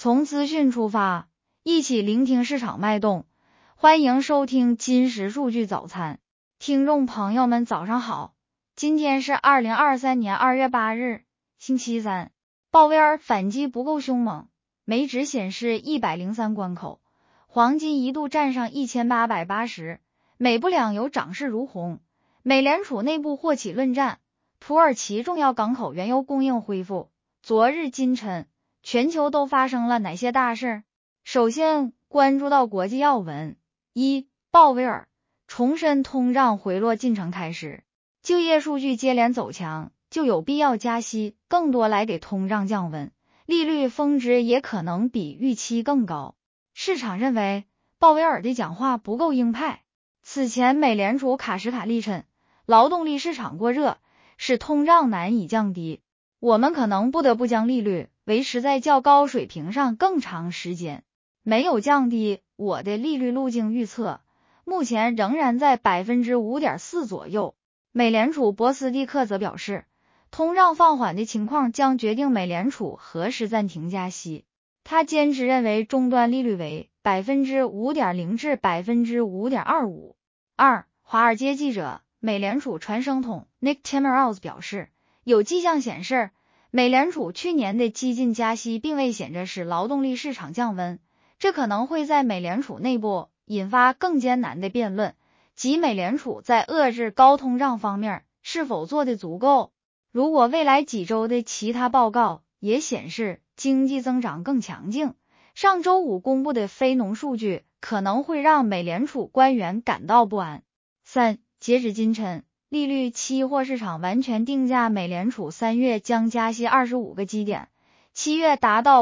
从资讯出发，一起聆听市场脉动。欢迎收听金石数据早餐。听众朋友们早上好，今天是2023年2月8日，星期三。鲍威尔反击不够凶猛，美指显示103关口，黄金一度站上1880，美不两油涨势如虹。美联储内部或起论战，土耳其重要港口原油供应恢复。昨日今晨，全球都发生了哪些大事？首先关注到国际要闻。一、鲍威尔重申通胀回落进程开始，就业数据接连走强，就有必要加息，更多来给通胀降温，利率峰值也可能比预期更高。市场认为鲍威尔的讲话不够鹰派。此前美联储卡什卡利称，劳动力市场过热，使通胀难以降低，我们可能不得不将利率维持在较高水平上更长时间。没有降低，我的利率路径预测目前仍然在 5.4% 左右。美联储波斯蒂克则表示，通胀放缓的情况将决定美联储何时暂停加息。他坚持认为终端利率为 5.0% 至 5.25%。二、华尔街记者，美联储传声筒 Nick Timiraos 表示，有迹象显示，美联储去年的激进加息并未显着使劳动力市场降温，这可能会在美联储内部引发更艰难的辩论，即美联储在遏制高通胀方面是否做得足够。如果未来几周的其他报告也显示经济增长更强劲，上周五公布的非农数据可能会让美联储官员感到不安。三、截止今晨，利率期货市场完全定价美联储3月将加息25个基点，7月达到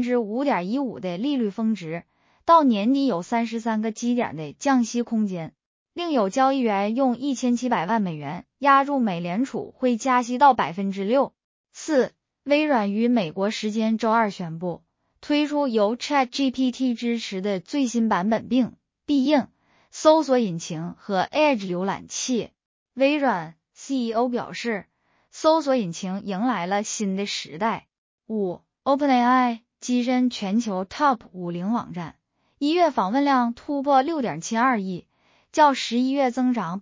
5.15% 的利率峰值，到年底有33个基点的降息空间。另有交易员用1700万美元押注美联储会加息到 6%。四、微软于美国时间周二宣布，推出由 ChatGPT 支持的最新版本并必应搜索引擎和 Edge 浏览器。微软 CEO 表示，搜索引擎迎来了新的时代。五、OpenAI 跻身全球 Top 50网站，1月访问量突破 6.72 亿，较11月增长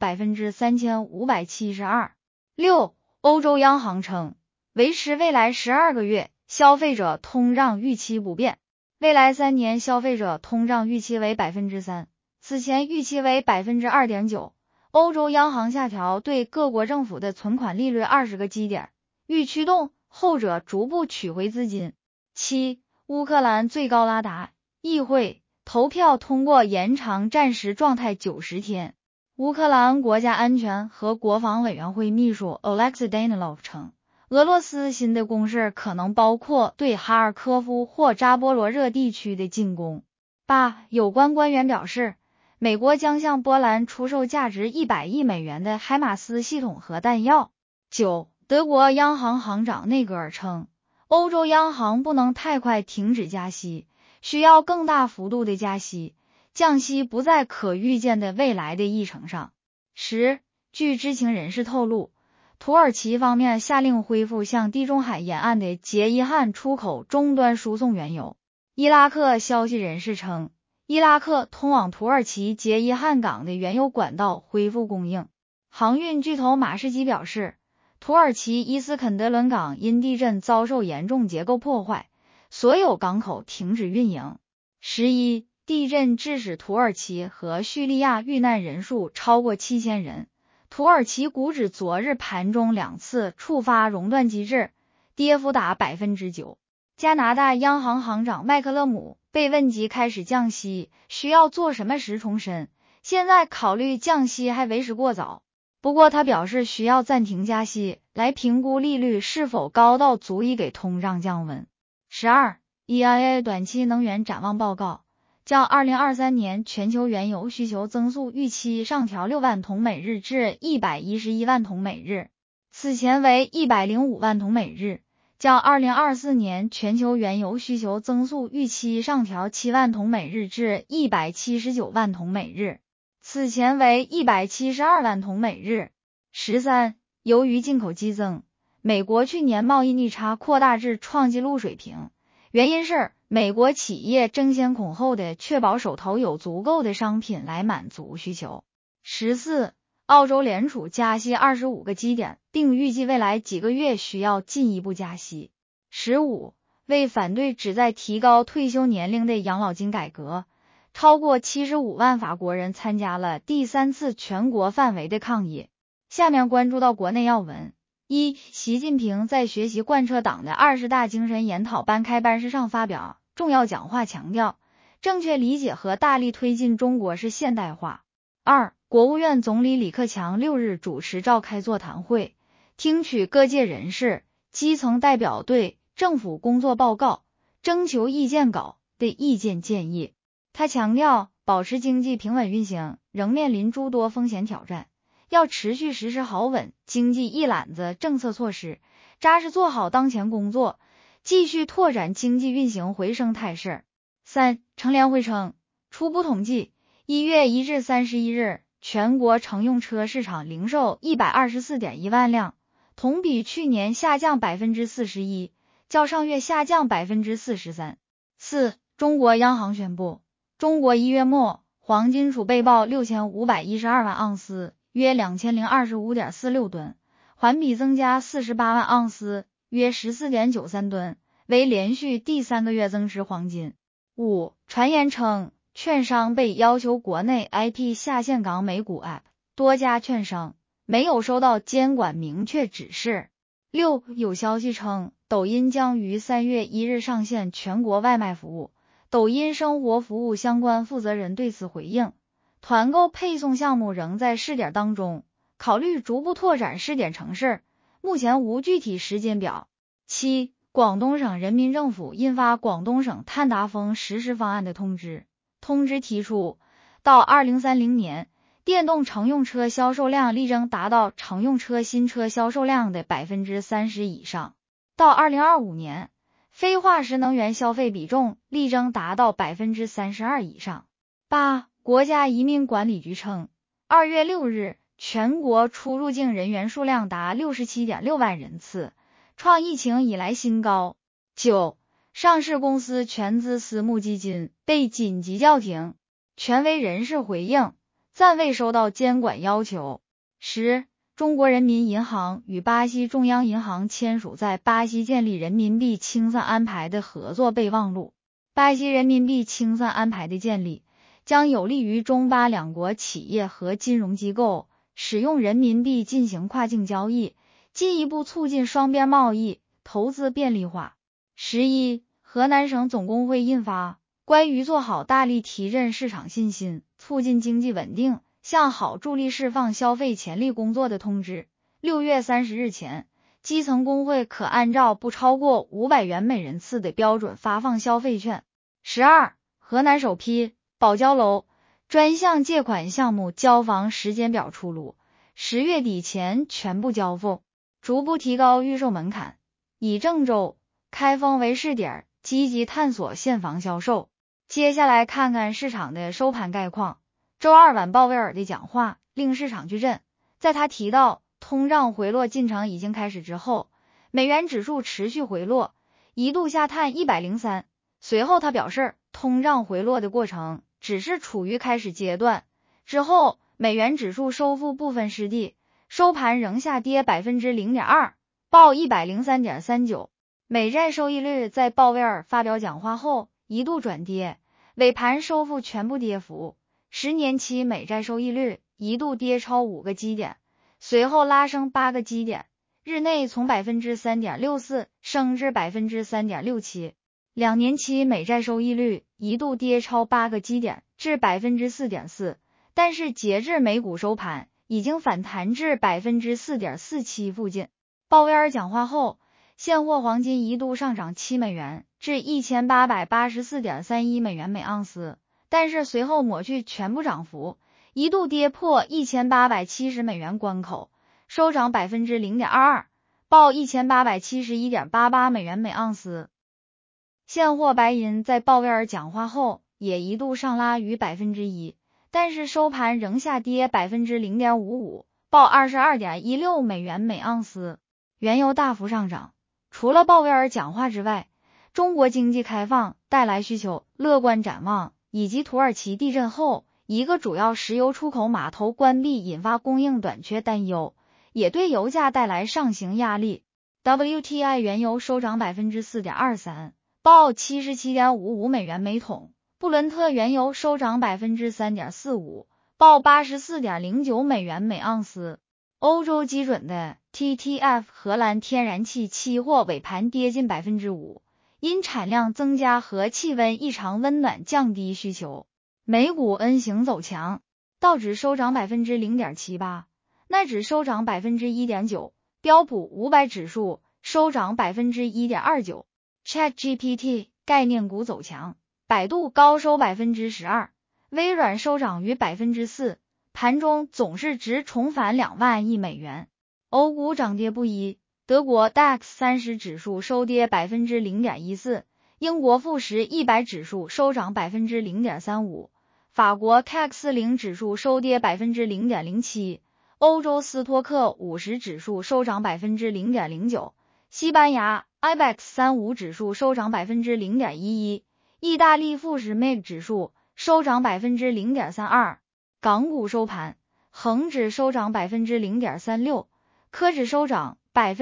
3572%。六、欧洲央行称，维持未来12个月消费者通胀预期不变，未来3年消费者通胀预期为 3%， 此前预期为 2.9%。欧洲央行下调对各国政府的存款利率20个基点，欲驱动后者逐步取回资金。七、乌克兰最高拉达议会投票通过延长战时状态90天。乌克兰国家安全和国防委员会秘书 Oleksiy Danilov 称，俄罗斯新的攻势可能包括对哈尔科夫或扎波罗热地区的进攻。八、有关官员表示，美国将向波兰出售价值100亿美元的海马斯系统和弹药。九、德国央行行长内阁尔称，欧洲央行不能太快停止加息，需要更大幅度的加息，降息不在可预见的未来的议程上。十、据知情人士透露，土耳其方面下令恢复向地中海沿岸的杰伊汉出口终端输送原油。伊拉克消息人士称，伊拉克通往土耳其杰伊汉港的原油管道恢复供应。航运巨头马士基表示，土耳其伊斯肯德伦港因地震遭受严重结构破坏，所有港口停止运营。11、地震致使土耳其和叙利亚遇难人数超过7000人。土耳其股指昨日盘中2次触发熔断机制，跌幅达 9%。加拿大央行行长麦克勒姆被问及开始降息需要做什么时重申，现在考虑降息还为时过早。不过他表示需要暂停加息，来评估利率是否高到足以给通胀降温。12、EIA 短期能源展望报告，较2023年全球原油需求增速预期上调6万桶每日至111万桶每日，此前为105万桶每日，较2024年全球原油需求增速预期上调7万桶每日至179万桶每日，此前为172万桶每日。13、由于进口激增，美国去年贸易逆差扩大至创纪录水平， 原因是美国企业争先恐后的确保手头有足够的商品来满足需求。14. 澳洲联储加息25个基点，并预计未来几个月需要进一步加息。15. 为反对旨在提高退休年龄的养老金改革，超过75万法国人参加了第3次全国范围的抗议。下面关注到国内要闻。1. 习近平在学习贯彻党的20大精神研讨班开班式上发表重要讲话，强调正确理解和大力推进中国式现代化。2. 国务院总理李克强6日主持召开座谈会，听取各界人士、基层代表对政府工作报告、征求意见稿的意见建议。他强调，保持经济平稳运行仍面临诸多风险挑战，要持续实施好稳经济一揽子政策措施，扎实做好当前工作，继续拓展经济运行回升态势。3. 乘联会称，初步统计1月1日31日全国乘用车市场零售 124.1 万辆，同比去年下降 41%， 较上月下降 43%。 4. 中国央行宣布，中国1月末黄金储备报6512万盎司，约 2025.46 吨，环比增加48万盎司，约 14.93 吨，为连续第3个月增持黄金。5. 传言称，券商被要求国内 IP 下线港美股 App， 多家券商没有收到监管明确指示。6. 有消息称，抖音将于3月1日上线全国外卖服务，抖音生活服务相关负责人对此回应，团购配送项目仍在试点当中，考虑逐步拓展试点城市，目前无具体时间表。7. 广东省人民政府印发广东省碳达峰实施方案的通知，通知提出，到2030年，电动乘用车销售量力争达到乘用车新车销售量的 30% 以上，到2025年，非化石能源消费比重力争达到 32% 以上。8. 国家移民管理局称，2月6日，全国出入境人员数量达 67.6 万人次，创疫情以来新高。9. 上市公司全资私募基金被紧急叫停，权威人士回应，暂未收到监管要求。10. 中国人民银行与巴西中央银行签署在巴西建立人民币清算安排的合作备忘录。巴西人民币清算安排的建立，将有利于中巴两国企业和金融机构使用人民币进行跨境交易，进一步促进双边贸易、投资便利化。11. 河南省总工会印发关于做好大力提振市场信心、促进经济稳定、向好助力释放消费潜力工作的通知。6月30日前，基层工会可按照不超过500元每人次的标准发放消费券。12. 河南首批保交楼专项借款项目交房时间表出炉，10月底前全部交付，逐步提高预售门槛，以郑州、开封为试点，积极探索现房销售。接下来看看市场的收盘概况。周二晚鲍威尔的讲话令市场巨震，在他提到通胀回落进程已经开始之后，美元指数持续回落，一度下探103。随后他表示，通胀回落的过程只是处于开始阶段，之后美元指数收复部分失地，收盘仍下跌 0.2%， 报 103.39。 美债收益率在鲍威尔发表讲话后一度转跌，尾盘收复全部跌幅，10年期美债收益率一度跌超5个基点，随后拉升8个基点，日内从 3.64% 升至 3.67%。2年期美债收益率一度跌超8个基点至 4.4%， 但是截至美股收盘已经反弹至 4.47% 附近。鲍威尔讲话后，现货黄金一度上涨7美元至 1884.31 美元每盎司，但是随后抹去全部涨幅，一度跌破1870美元关口，收涨 0.22%， 报 1871.88 美元每盎司。现货白银在鲍威尔讲话后也一度上拉逾 1%， 但是收盘仍下跌 0.55%， 报 22.16 美元每盎司。原油大幅上涨，除了鲍威尔讲话之外， 中国经济开放带来需求乐观展望，以及土耳其地震后一个主要石油出口码头关闭引发供应短缺担忧，也对油价带来上行压力。WTI 原油收涨 4.23%， 报 77.55 美元每桶。布伦特原油收涨 3.45%， 报 84.09 美元每盎司。欧洲基准的 TTF 荷兰天然气期货尾盘跌近 5%， 因产量增加和气温异常温暖降低需求。美股 N 型走强，道指收涨 0.78%， 纳指收涨 1.9%， 标普500指数收涨 1.29%。 ChatGPT 概念股走强，百度高收 12%， 微软收涨逾 4%， 盘中总市值重返2万亿美元。欧股涨跌不一，德国 DAX 30指数收跌 0.14%， 英国富时100指数收涨 0.35%， 法国 CAC 40指数收跌 0.07%， 欧洲斯托克50指数收涨 0.09%， 西班牙 IBEX 35指数收涨 0.11%， 意大利富时 MIB 指数收涨 0.32%。 港股收盘，恒指收涨 0.36%， 科指收涨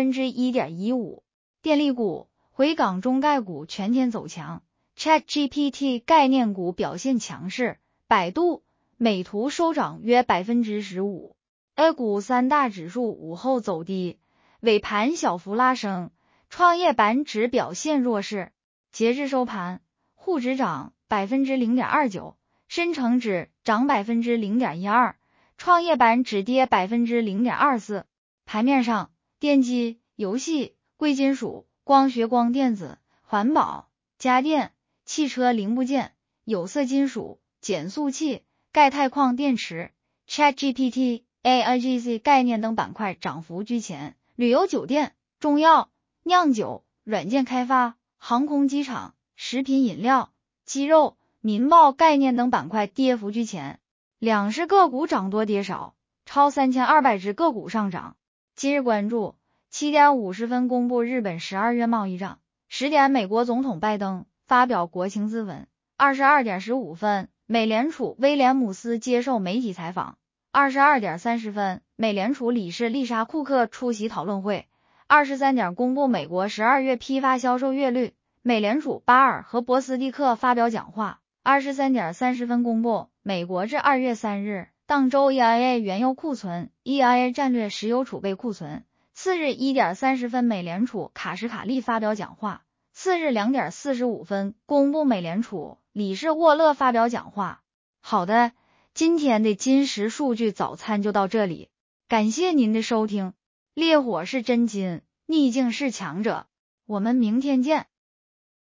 1.15%。 电力股、回港中概股全天走强， ChatGPT 概念股表现强势，百度、美图收涨约 15%。 A 股三大指数午后走低，尾盘小幅拉升，创业板指表现弱势。截至收盘，沪指涨 0.29%， 深成指涨 0.12%， 创业板指跌 0.24%。 盘面上，电机、游戏、贵金属、光学光电子、环保、家电、汽车零部件、有色金属、减速器、钙钛矿电池、ChatGPT、AIGC 概念等板块涨幅居前，旅游酒店、中药、酿酒、软件开发、航空机场、食品饮料、鸡肉、民贸概念等板块跌幅居前。两市个股涨多跌少，超3200只个股上涨。今日关注7点50分公布日本12月贸易账，10点美国总统拜登发表国情咨文，22点15分美联储威廉姆斯接受媒体采访，22点30分美联储理事丽莎库克出席讨论会，23点公布美国12月批发销售月率，美联储巴尔和博斯蒂克发表讲话，23点30分公布美国至2月3日当周 EIA 原油库存、EIA 战略石油储备库存。次日1点30分美联储卡什卡利发表讲话，次日2点45分公布美联储理事沃勒发表讲话。好的，今天的金石数据早餐就到这里，感谢您的收听。烈火是真金，逆境是强者，我们明天见。